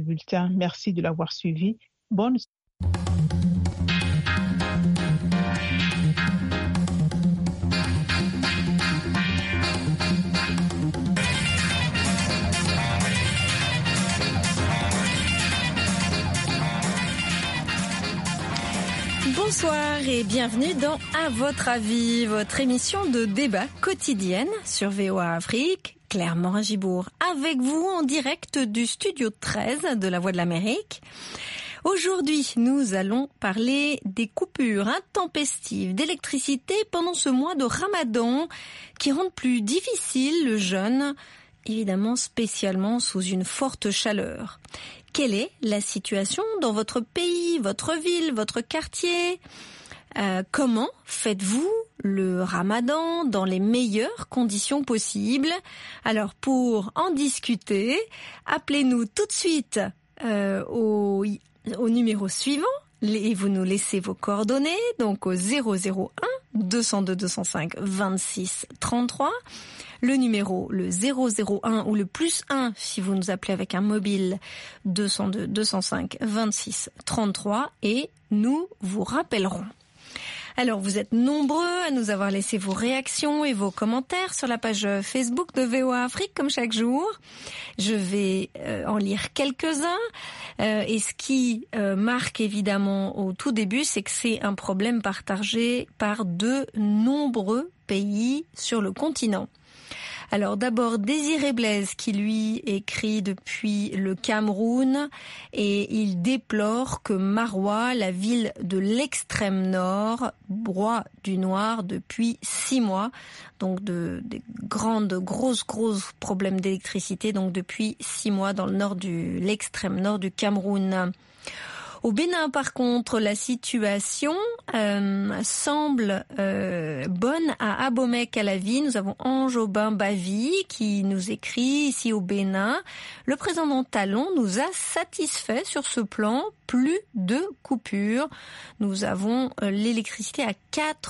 bulletin. Merci de l'avoir suivi. Bonne Bonsoir et bienvenue dans À votre avis, votre émission de débat quotidienne sur VOA Afrique. Claire Morin-Gibourg avec vous en direct du studio 13 de La Voix de l'Amérique. Aujourd'hui, nous allons parler des coupures intempestives d'électricité pendant ce mois de Ramadan qui rendent plus difficile le jeûne, évidemment spécialement sous une forte chaleur. Quelle est la situation dans votre pays, votre ville, votre quartier ? Comment faites-vous le Ramadan dans les meilleures conditions possibles ? Alors pour en discuter, appelez-nous tout de suite au numéro suivant et vous nous laissez vos coordonnées, donc au 001 202 205 26 33. Le numéro, le 001 ou le +1 si vous nous appelez avec un mobile 202 205 26 33 et nous vous rappellerons. Alors vous êtes nombreux à nous avoir laissé vos réactions et vos commentaires sur la page Facebook de VOA Afrique comme chaque jour. Je vais en lire quelques-uns et ce qui marque évidemment au tout début, c'est que c'est un problème partagé par de nombreux pays sur le continent. Alors d'abord Désiré Blaise qui lui écrit depuis le Cameroun et il déplore que Maroua, la ville de l'extrême nord, broie du noir depuis 6 mois. Donc des grosses problèmes d'électricité donc depuis 6 mois dans le l'extrême nord du Cameroun. Au Bénin, par contre, la situation semble bonne à Abomey-Calavi. Nous avons Ange Aubin Bavi qui nous écrit ici au Bénin. Le président Talon nous a satisfait sur ce plan. Plus de coupures. Nous avons l'électricité à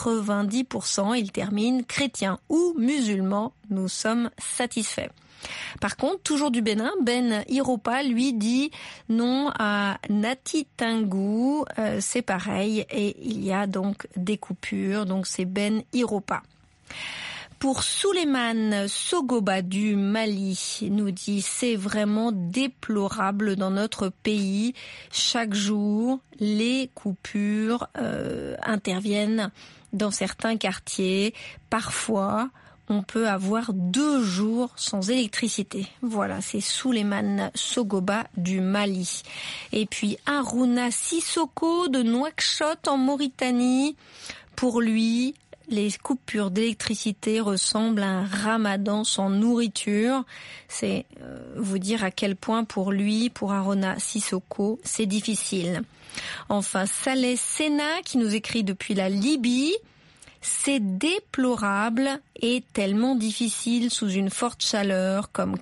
90%. Il termine chrétien ou musulman. Nous sommes satisfaits. Par contre, toujours du Bénin, Ben Iropa lui dit non à Nati Tingu, c'est pareil et il y a donc des coupures, donc c'est Ben Iropa. Pour Souleymane Sogoba du Mali, nous dit c'est vraiment déplorable dans notre pays. Chaque jour, les coupures interviennent dans certains quartiers. Parfois, on peut avoir 2 jours sans électricité. Voilà, c'est Souleymane Sogoba du Mali. Et puis Aruna Sissoko de Nouakchott en Mauritanie. Pour lui, les coupures d'électricité ressemblent à un ramadan sans nourriture. C'est vous dire à quel point pour lui, pour Aruna Sissoko, c'est difficile. Enfin, Saleh Sena qui nous écrit depuis la Libye. C'est déplorable et tellement difficile sous une forte chaleur comme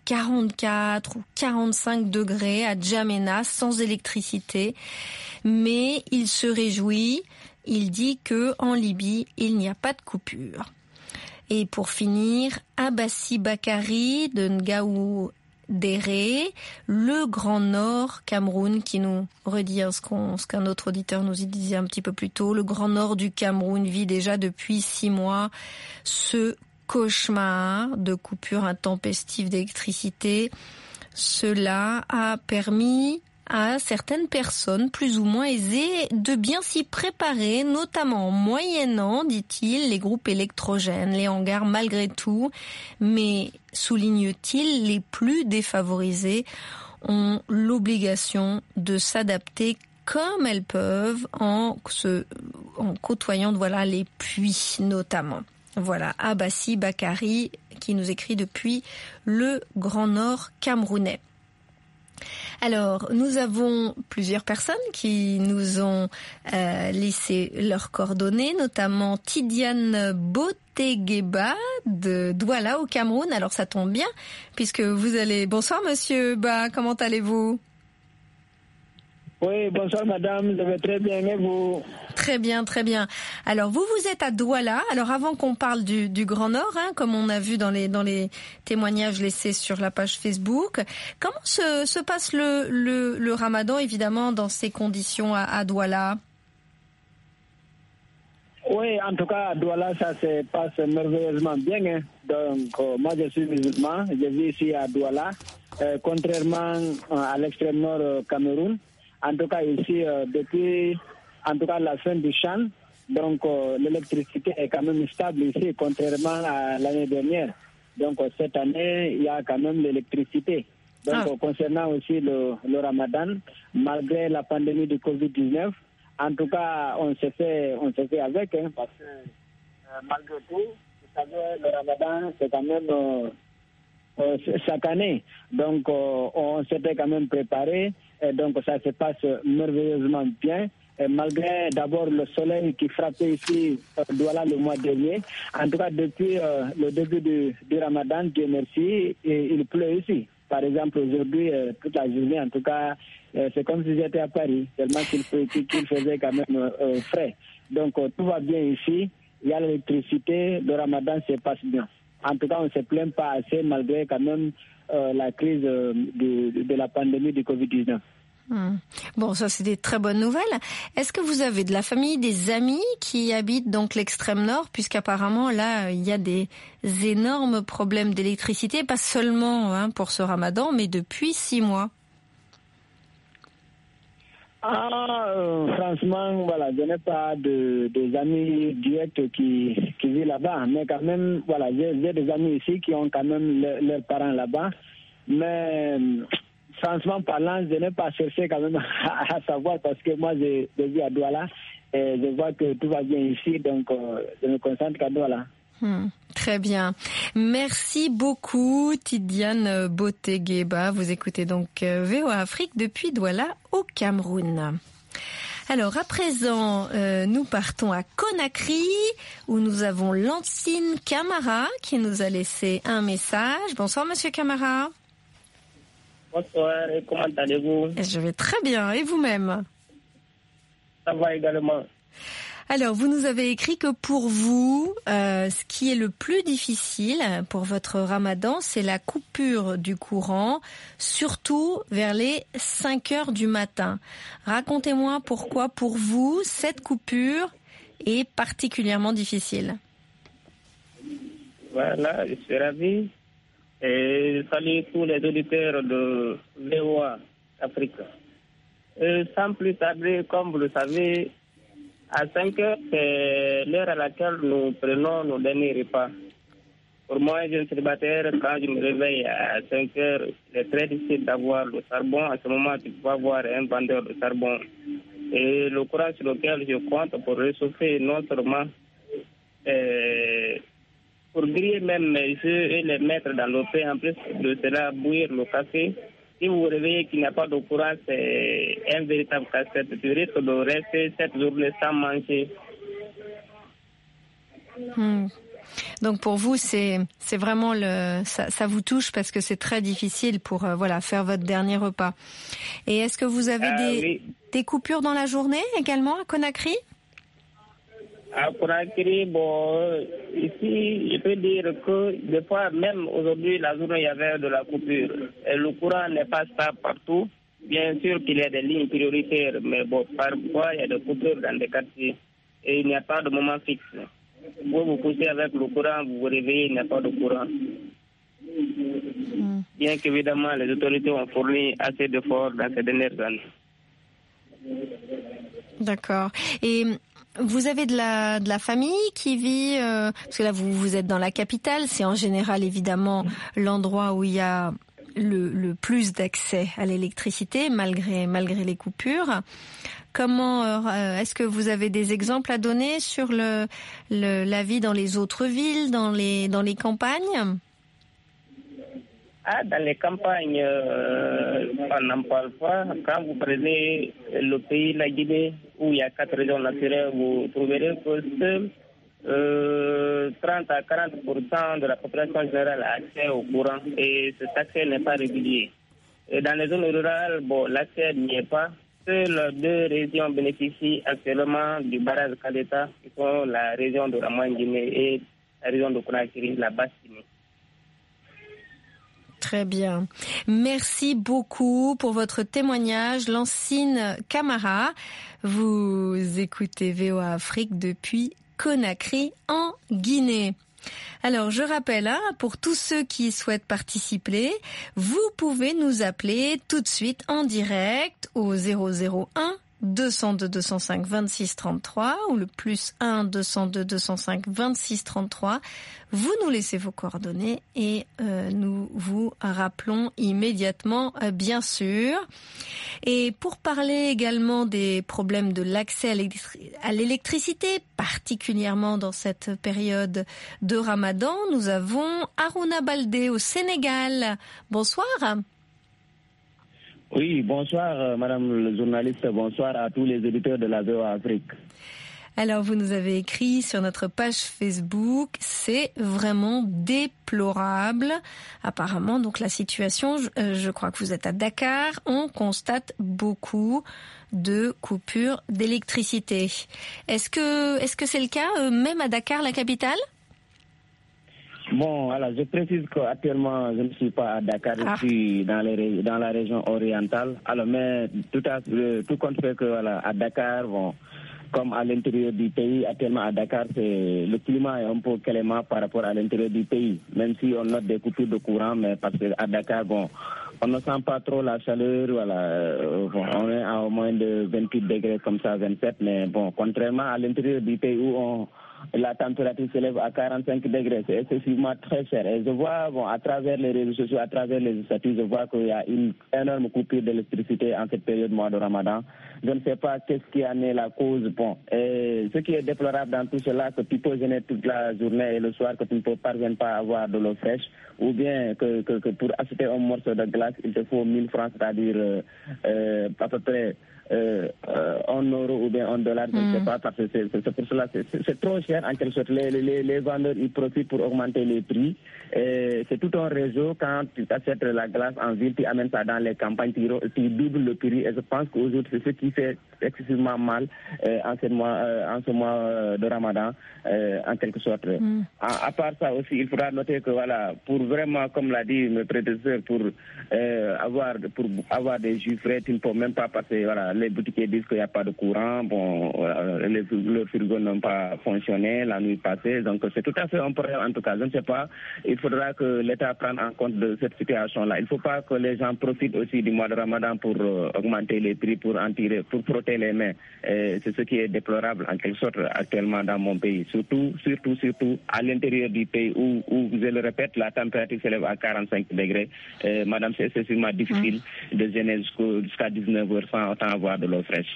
44 ou 45 degrés à Djamena sans électricité. Mais il se réjouit, il dit que en Libye, il n'y a pas de coupure. Et pour finir, Abassi Bakari de Ngaou Déré, le Grand Nord Cameroun, qui nous redit ce qu'un autre auditeur nous y disait un petit peu plus tôt. Le Grand Nord du Cameroun vit déjà depuis 6 mois ce cauchemar de coupure intempestive d'électricité. Cela a permis à certaines personnes plus ou moins aisées de bien s'y préparer, notamment en moyennant, dit-il, les groupes électrogènes, les hangars malgré tout, mais souligne-t-il, les plus défavorisés ont l'obligation de s'adapter comme elles peuvent en côtoyant les puits notamment. Voilà, Abassi Bakari qui nous écrit depuis le Grand Nord camerounais. Alors, nous avons plusieurs personnes qui nous ont laissé leurs coordonnées, notamment Tidiane Botegueba de Douala au Cameroun. Alors, ça tombe bien, puisque vous allez... Bonsoir, monsieur Ba, comment allez-vous ? Oui, bonsoir, madame, je vais très bien, et vous ? Très bien, très bien. Alors vous êtes à Douala. Alors avant qu'on parle du Grand Nord, comme on a vu dans les témoignages laissés sur la page Facebook, comment se passe le Ramadan, évidemment, dans ces conditions à Douala? Oui, en tout cas, à Douala, ça se passe merveilleusement bien. Donc, moi, je suis musulman. Je vis ici à Douala. Contrairement à l'extrême nord Cameroun. En tout cas, ici, depuis la fin du Chan, donc l'électricité est quand même stable ici, contrairement à l'année dernière. Donc, cette année, il y a quand même l'électricité. Donc, concernant aussi le Ramadan, malgré la pandémie du Covid-19, en tout cas, on se fait avec, parce que malgré tout, vous savez, le Ramadan, c'est quand même chaque année. Donc, on s'était quand même préparé, et donc ça se passe merveilleusement bien. Et malgré d'abord le soleil qui frappait ici, Douala, le mois dernier. En tout cas, depuis le début du Ramadan, Dieu merci, et il pleut ici. Par exemple, aujourd'hui, toute la journée, en tout cas, c'est comme si j'étais à Paris, tellement qu'il faisait quand même frais. Donc, tout va bien ici. Il y a l'électricité, le Ramadan se passe bien. En tout cas, on ne se plaint pas assez, malgré quand même la crise de la pandémie du Covid-19. Bon, ça c'est des très bonnes nouvelles. Est-ce que vous avez de la famille, des amis qui habitent donc l'extrême nord, puisqu'apparemment là il y a des énormes problèmes d'électricité, pas seulement pour ce Ramadan, mais depuis 6 mois. Franchement, voilà, je n'ai pas des amis directs qui vivent là-bas, mais quand même, voilà, j'ai des amis ici qui ont quand même leurs parents là-bas, mais franchement parlant, je n'ai pas cherché quand même à savoir, parce que moi, je vis à Douala et je vois que tout va bien ici, donc je me concentre qu'à Douala. Très bien. Merci beaucoup, Tidiane Botegueba. Vous écoutez donc VOA Afrique depuis Douala au Cameroun. Alors à présent, nous partons à Conakry où nous avons Lancine Camara qui nous a laissé un message. Bonsoir Monsieur Camara. Bonsoir, et comment allez-vous? Je vais très bien, et vous-même? Ça va également. Alors, vous nous avez écrit que pour vous, ce qui est le plus difficile pour votre Ramadan, c'est la coupure du courant, surtout vers les 5 heures du matin. Racontez-moi pourquoi, pour vous, cette coupure est particulièrement difficile. Voilà, je suis ravi. Et je salue tous les auditeurs de VOA Afrique. Sans plus tarder, comme vous le savez, à 5 heures, c'est l'heure à laquelle nous prenons nos derniers repas. Pour moi, je suis célibataire. Quand je me réveille à 5 heures, c'est très difficile d'avoir le charbon. À ce moment, tu peux avoir un vendeur de charbon. Et le courant sur lequel je compte pour réchauffer non seulement pour griller même mes œufs et les mettre dans l'eau, en plus de cela, bouillir le café. Si vous vous réveillez qu'il n'y a pas de courant, c'est un véritable casse-tête. Tu risques de rester cette journée sans manger. Donc pour vous, c'est vraiment ça vous touche parce que c'est très difficile pour faire votre dernier repas. Et est-ce que vous avez des coupures dans la journée également à Conakry? À Conakry, ici, je peux dire que des fois, même aujourd'hui, la journée, il y avait de la coupure. Et le courant n'est pas stable partout. Bien sûr qu'il y a des lignes prioritaires, mais parfois, il y a des coupures dans des quartiers. Et il n'y a pas de moment fixe. Vous poussez avec le courant, vous vous réveillez, il n'y a pas de courant. Bien qu'évidemment, les autorités ont fourni assez d'efforts dans ces dernières années. D'accord. Et vous avez de la famille qui vit, parce que là vous êtes dans la capitale, c'est en général évidemment l'endroit où il y a le plus d'accès à l'électricité malgré les coupures. Comment est-ce que vous avez des exemples à donner sur la vie dans les autres villes, dans les campagnes? Dans les campagnes, on n'en parle pas. Quand vous prenez le pays, la Guinée, où il y a 4 régions naturelles, vous trouverez que seul 30 à 40% de la population générale a accès au courant et cet accès n'est pas régulier. Et dans les zones rurales, l'accès n'y est pas. seules 2 régions bénéficient actuellement du barrage Kaleta, qui sont la région de Ramouane-Guinée et la région de Conakry, la Basse-Guinée. Très bien. Merci beaucoup pour votre témoignage. Lancine Camara, vous écoutez VOA Afrique depuis Conakry en Guinée. Alors, je rappelle, pour tous ceux qui souhaitent participer, vous pouvez nous appeler tout de suite en direct au 001 202 205 26 33 ou le +1 202 205 26 33. Vous nous laissez vos coordonnées et nous vous rappelons immédiatement, bien sûr. Et pour parler également des problèmes de l'accès à l'électricité, particulièrement dans cette période de Ramadan, nous avons Harouna Baldé au Sénégal. Bonsoir. Oui, bonsoir madame le journaliste, bonsoir à tous les auditeurs de la VOA Afrique. Alors vous nous avez écrit sur notre page Facebook, c'est vraiment déplorable. Apparemment, donc la situation, je crois que vous êtes à Dakar, on constate beaucoup de coupures d'électricité. Est-ce que c'est le cas même à Dakar, la capitale ? Bon, alors je précise qu'actuellement je ne suis pas à Dakar, je suis dans la région orientale. Alors, mais tout compte fait que voilà, à Dakar, bon, comme à l'intérieur du pays, actuellement à Dakar, le climat est un peu clément par rapport à l'intérieur du pays. Même si on note des coupures de courant, mais parce qu'à Dakar, bon, on ne sent pas trop la chaleur, voilà, bon, on est à au moins de 28 degrés comme ça, 27, mais bon, contrairement à l'intérieur du pays où la température s'élève à 45 degrés, c'est excessivement très cher. Et je vois, bon, à travers les réseaux sociaux, à travers les statuts, je vois qu'il y a une énorme coupure d'électricité en cette période mois de Ramadan. Je ne sais pas qu'est-ce qui en est la cause. Bon, et ce qui est déplorable dans tout cela, que tu peux gêner toute la journée et le soir, que tu ne parviens pas à avoir de l'eau fraîche, ou bien que pour acheter un morceau de glace, il te faut 1000 francs, c'est-à-dire à peu près 1 euro ou bien $1, je ne sais pas, parce que c'est pour cela, c'est trop cher en quelque sorte. Les vendeurs, ils profitent pour augmenter les prix. C'est tout un réseau. Quand tu achètes la glace en ville, tu amènes ça dans les campagnes, tu doubles le prix. Et je pense qu'aujourd'hui, c'est ce qui fait excessivement mal en ce mois de Ramadan, en quelque sorte. À part ça aussi, il faudra noter que voilà, pour vraiment, comme l'a dit mes prédécesseurs, pour avoir des jus frais, il ne faut même pas passer, voilà, les boutiquiers disent qu'il n'y a pas de courant, bon, leurs frigos n'ont pas fonctionné la nuit passée, donc c'est tout à fait un problème en tout cas. Je ne sais pas, il faudra que l'État prenne en compte de cette situation-là. Il ne faut pas que les gens profitent aussi du mois de Ramadan pour augmenter les prix, pour en tirer, pour frotter les mains. C'est ce qui est déplorable en quelque sorte actuellement dans mon pays, surtout à l'intérieur du pays où, je le répète, la température s'élève à 45 degrés. Madame, c'est excessivement difficile de gêner jusqu'à 19h sans autant avoir de l'eau fraîche.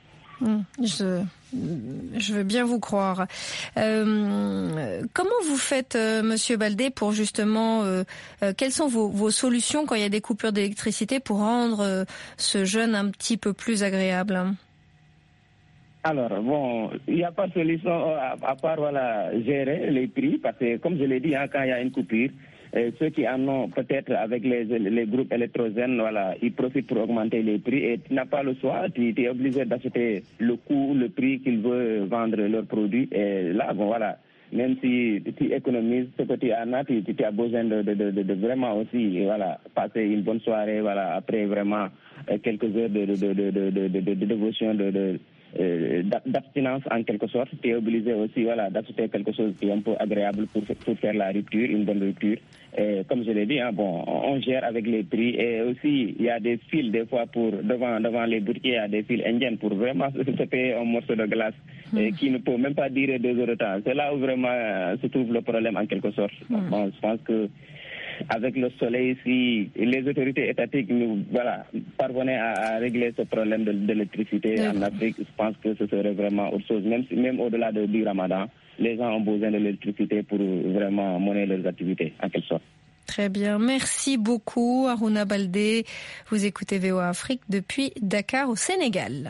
Je veux bien vous croire. Comment vous faites, Monsieur Baldé, pour justement, quelles sont vos solutions quand il y a des coupures d'électricité pour rendre ce jeûne un petit peu plus agréable? Alors, bon, il n'y a pas de solution à part voilà, gérer les prix, parce que comme je l'ai dit, quand il y a une coupure, ceux qui en ont peut-être avec les groupes électrogènes, voilà, ils profitent pour augmenter les prix et tu n'as pas le choix, tu es obligé d'acheter le prix qu'ils veulent vendre leurs produits. Et là, bon, voilà, même si tu économises ce que tu en as, tu as besoin de vraiment aussi, voilà, passer une bonne soirée, voilà, après vraiment quelques heures de dévotion, d'abstinence en quelque sorte. Tu es obligé aussi, voilà, d'acheter quelque chose qui est un peu agréable pour faire la rupture, une bonne rupture. Et comme je l'ai dit, bon, on gère avec les prix et aussi il y a des files des fois devant les boutiques, il y a des files indiennes pour vraiment se payer un morceau de glace qui ne peut même pas durer 2 heures de temps. C'est là où vraiment se trouve le problème en quelque sorte. Bon, je pense que avec le soleil, si les autorités étatiques parvenaient à régler ce problème de l'électricité en Afrique, je pense que ce serait vraiment autre chose. Même au-delà du Ramadan, les gens ont besoin de l'électricité pour vraiment mener leurs activités, en quelque sorte. Très bien. Merci beaucoup, Harouna Baldé. Vous écoutez VOA Afrique depuis Dakar, au Sénégal.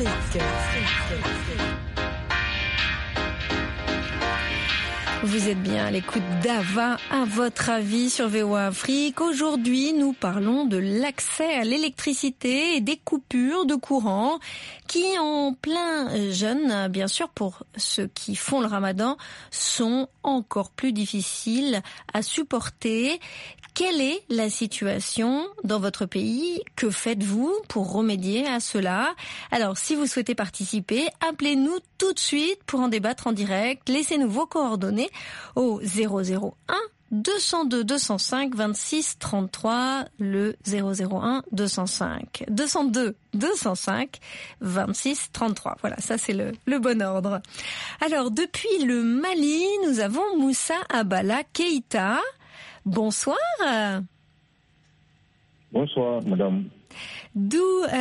Vous êtes bien à l'écoute d'Ava, à votre avis sur VOA Afrique. Aujourd'hui, nous parlons de l'accès à l'électricité et des coupures de courant qui, en plein jeûne, bien sûr, pour ceux qui font le ramadan, sont encore plus difficiles à supporter. Quelle est la situation dans votre pays? Que faites-vous pour remédier à cela? Alors, si vous souhaitez participer, appelez-nous tout de suite pour en débattre en direct. Laissez-nous vos coordonnées au 001 202 205 26 33, le 001 205 202 205 26 33. Voilà, ça c'est le bon ordre. Alors, depuis le Mali, nous avons Moussa Abala Keïta. Bonsoir. Bonsoir, madame. Où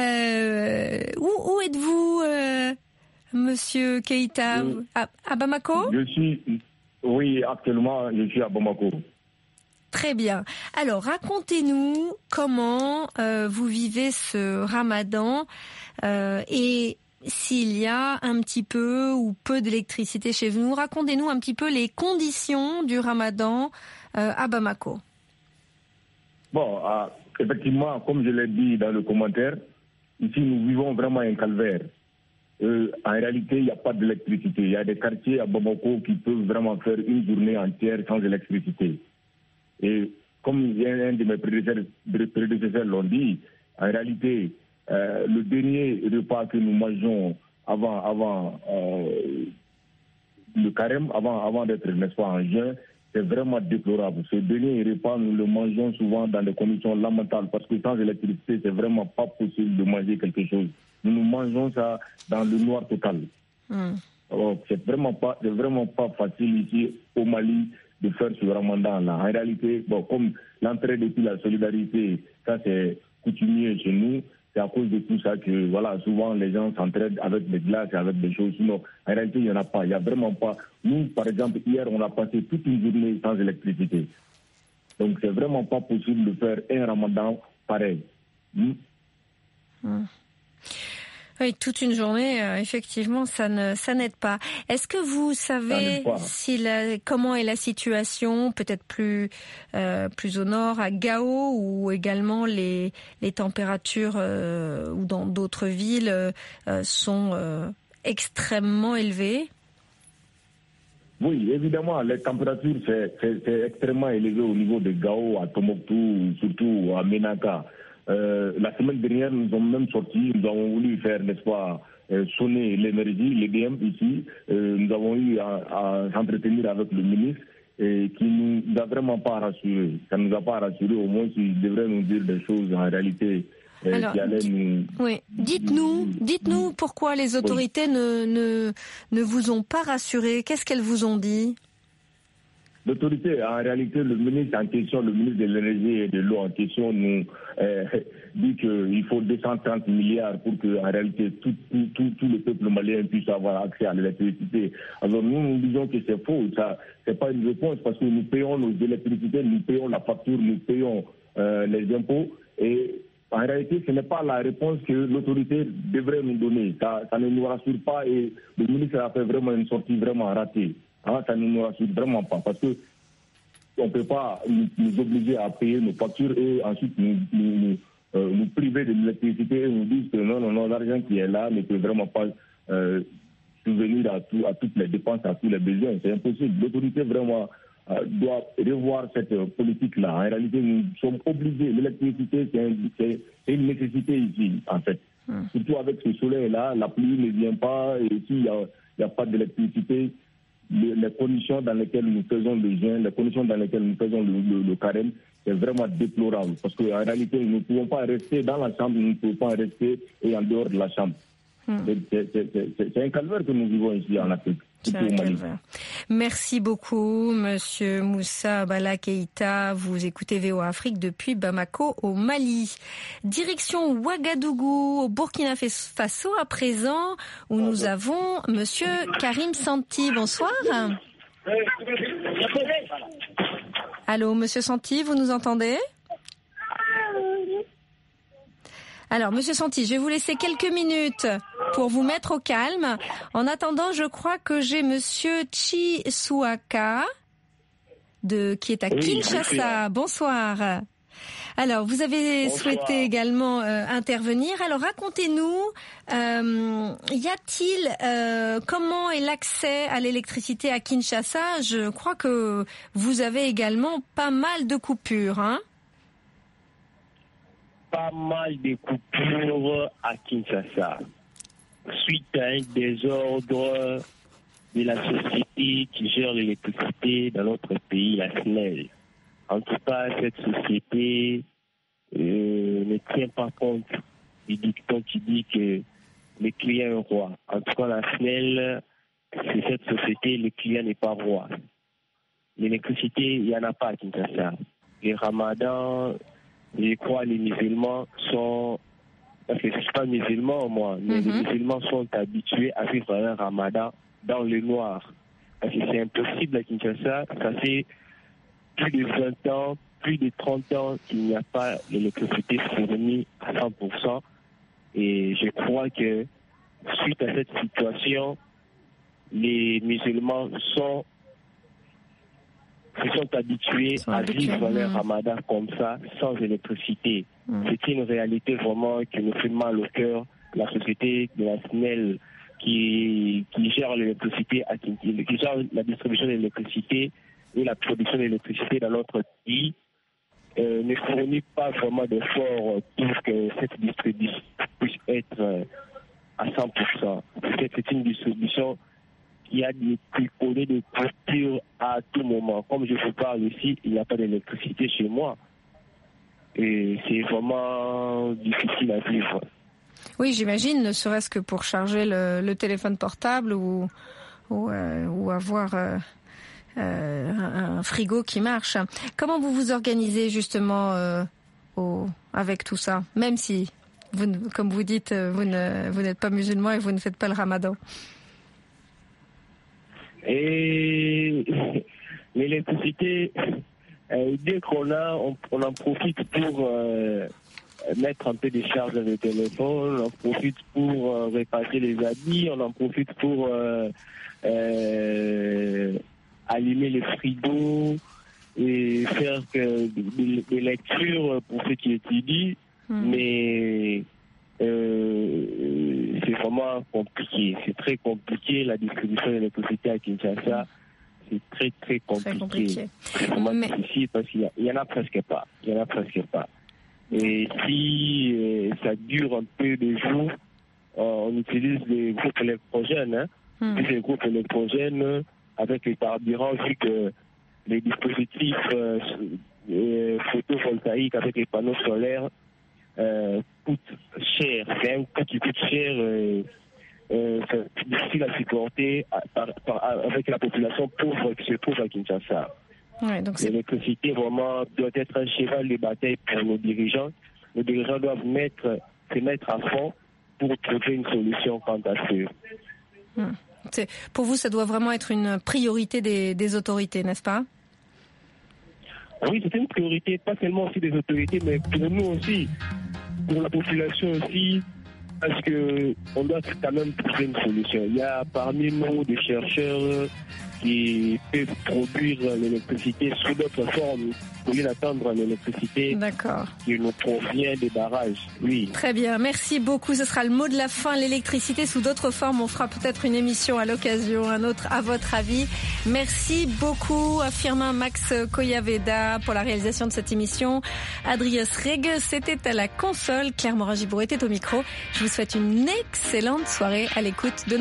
êtes-vous, monsieur Keïta? À Bamako? Oui, actuellement, je suis à Bamako. Très bien. Alors, racontez-nous comment vous vivez ce ramadan et s'il y a un petit peu ou peu d'électricité chez vous. Racontez-nous un petit peu les conditions du ramadan à Bamako. Bon, effectivement, comme je l'ai dit dans le commentaire, ici nous vivons vraiment un calvaire. En réalité, il n'y a pas d'électricité. Il y a des quartiers à Bamako qui peuvent vraiment faire une journée entière sans électricité. Et comme un de mes prédécesseurs l'ont dit, en réalité, le dernier repas que nous mangeons avant le carême, avant d'être, n'est-ce pas, en jeûne, c'est vraiment déplorable. Ce dernier repas, nous le mangeons souvent dans des conditions lamentables parce que sans électricité, c'est vraiment pas possible de manger quelque chose. Nous mangeons ça dans le noir total. Alors, c'est vraiment pas facile ici au Mali de faire ce ramadan-là. En réalité, bon, comme l'entraide et puis la solidarité, ça c'est coutumier chez nous. C'est à cause de tout ça que, voilà, souvent les gens s'entraident avec des glaces et avec des choses. Sinon, en réalité, il n'y en a pas. Il n'y a vraiment pas. Nous, par exemple, hier, on a passé toute une journée sans électricité. Donc, c'est vraiment pas possible de faire un ramadan pareil. Oui, toute une journée, effectivement, ça n'aide pas. Est-ce que vous savez comment est la situation, peut-être plus au nord, à Gao, ou également les températures ou dans d'autres villes sont extrêmement élevées? Oui, évidemment, les températures, c'est extrêmement élevé au niveau de Gao, à Tombouctou, surtout à Ménaka. La semaine dernière, nous avons même sorti, nous avons voulu faire, n'est-ce pas, sonner l'énergie, l'EDM ici. Nous avons eu à s'entretenir avec le ministre qui nous a vraiment pas rassurés. Ça ne nous a pas rassurés, au moins s'il devrait nous dire des choses en réalité. Alors, qui allaient nous... Oui, dites-nous pourquoi les autorités ne vous ont pas rassurés. Qu'est-ce qu'elles vous ont dit? L'autorité, en réalité, le ministre en question, le ministre de l'énergie et de l'eau en question, nous dit qu'il faut 230 milliards pour que, en réalité, tout le peuple malien puisse avoir accès à l'électricité. Alors nous disons que c'est faux. Ça, c'est pas une réponse parce que nous payons nos électricités, nous payons la facture, nous payons les impôts. Et en réalité, ce n'est pas la réponse que l'autorité devrait nous donner. Ça ne nous rassure pas et le ministre a fait vraiment une sortie vraiment ratée. Ça ne nous rassure vraiment pas parce que on ne peut pas nous obliger à payer nos factures et ensuite nous priver de l'électricité et nous dire que non, l'argent qui est là ne peut vraiment pas subvenir à toutes les dépenses, à tous les besoins. C'est impossible. L'autorité vraiment doit revoir cette politique-là. En réalité, nous sommes obligés. L'électricité, c'est une nécessité ici, en fait. Surtout avec ce soleil-là, la pluie ne vient pas et s'il n'y a pas d'électricité, les conditions dans lesquelles nous faisons le jeûne, les conditions dans lesquelles nous faisons le carême, c'est vraiment déplorable. Parce qu'en réalité, nous ne pouvons pas rester dans la chambre, nous ne pouvons pas rester et en dehors de la chambre. C'est un calvaire que nous vivons ici en Afrique. Merci beaucoup, Monsieur Moussa Abala Keïta. Vous écoutez VOA Afrique depuis Bamako au Mali. Direction Ouagadougou au Burkina Faso à présent, où nous avons Monsieur Karim Santi. Bonsoir. Allô, Monsieur Santi, vous nous entendez? Alors, Monsieur Santi, je vais vous laisser quelques minutes pour vous mettre au calme. En attendant, je crois que j'ai Monsieur Chisuaka qui est à Kinshasa. Bonsoir. Alors, vous avez souhaité également intervenir. Alors, racontez-nous, comment est l'accès à l'électricité à Kinshasa? Je crois que vous avez également pas mal de coupures, hein? Pas mal de coupures à Kinshasa. Suite à un désordre de la société qui gère l'électricité dans notre pays, la SNEL. En tout cas, cette société ne tient pas compte du dicton qui dit que le client est roi. En tout cas, la SNEL, c'est cette société, le client n'est pas roi. L'électricité, il n'y en a pas à Kinshasa. Les ramadans, je crois, les musulmans sont... Parce que je ne suis pas musulman, moi, mais les musulmans sont habitués à vivre un ramadan dans le noir. Parce que c'est impossible à Kinshasa. Ça fait plus de 20 ans, plus de 30 ans qu'il n'y a pas d'électricité fournie à 100%. Et je crois que suite à cette situation, les musulmans se sont habitués à vivre leur ramadan comme ça, sans électricité. C'est une réalité vraiment qui nous fait mal au cœur. La société de la SNEL qui gère l'électricité, qui gère la distribution de l'électricité et la production d'électricité dans notre pays, ne fournit pas vraiment d'efforts pour que cette distribution puisse être à 100%. C'est une distribution qui a des collés de coupures à tout moment. Comme je vous parle ici, il n'y a pas d'électricité chez moi. Et c'est vraiment difficile à vivre. Oui, j'imagine, ne serait-ce que pour charger le téléphone portable ou avoir un frigo qui marche. Comment vous vous organisez justement avec tout ça, même si, comme vous dites, vous n'êtes pas musulman et vous ne faites pas le ramadan? Et l'électricité, dès qu'on a, on en profite pour mettre un peu de charge dans le téléphone, on en profite pour réparer les habits, on en profite pour allumer les frigos et faire des lectures pour ceux qui étudient, mais c'est vraiment compliqué. C'est très compliqué, la distribution de l'électricité à Kinshasa. C'est très, très compliqué. C'est vraiment difficile parce qu'il y en a presque pas. Et si ça dure un peu de jours, on utilise les groupes électrogènes. Les groupes électrogènes avec les carburants, vu que les dispositifs photovoltaïques avec les panneaux solaires coûtent cher. C'est un coût qui coûte cher. C'est difficile à supporter avec la population pauvre qui se trouve à Kinshasa. Ouais, donc l'électricité vraiment doit être un cheval de bataille pour nos dirigeants. Nos dirigeants doivent se mettre à fond pour trouver une solution quant à ce. Pour vous, ça doit vraiment être une priorité des autorités, n'est-ce pas? Oui, c'est une priorité, pas seulement aussi des autorités, mais pour nous aussi, pour la population aussi, parce qu'on doit quand même trouver une solution. Il y a parmi nous des chercheurs qui peuvent produire l'électricité sous d'autres formes, au lieu d'attendre l'électricité qui nous provient des barrages. Oui. Très bien, merci beaucoup. Ce sera le mot de la fin, l'électricité sous d'autres formes. On fera peut-être une émission à l'occasion, un autre à votre avis. Merci beaucoup à Firmin Max Koyaveda pour la réalisation de cette émission. Adrius Reg, c'était à la console. Claire Morin-Gibour était au micro. Je vous souhaite une excellente soirée à l'écoute de